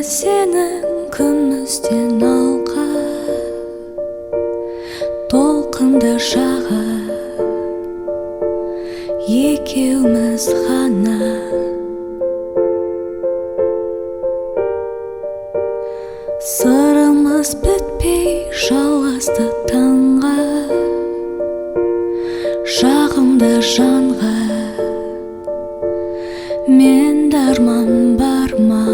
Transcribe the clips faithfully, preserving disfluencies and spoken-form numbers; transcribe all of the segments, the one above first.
сенің күмістен алқа толқынды шаға екеуміз ғана сырымыз бітпей жалғасты таңға жағымда жанға мен дарман бар ма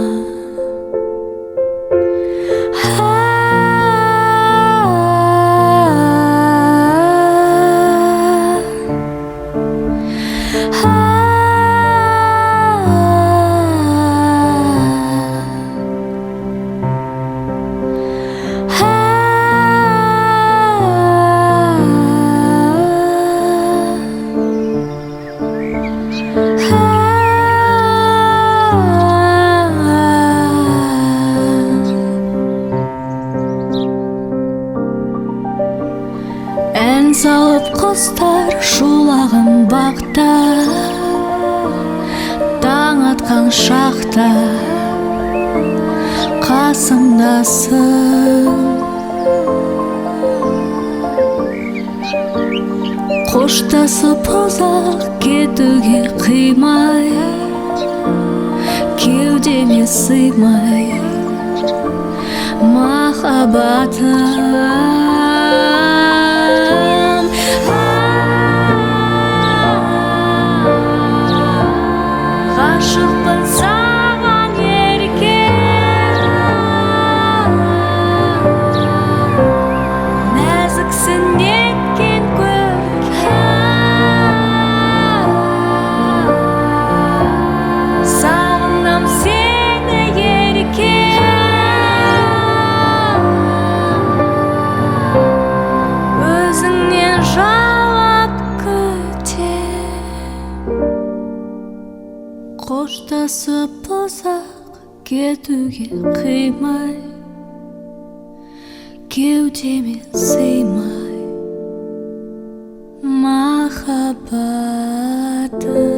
ән салып құстар шулаған бақта таң атқан шақта қасымдасың қоштасып ұзақ кетуге қимай кеудеме сыймай махаббатым ғашықпын саған еркем нәзіксің неткен көркем сағынам сені еркем өзіңнен жауап күтем қоштасып ұзақ кетуге қимай кеудеме сыймай махаббатым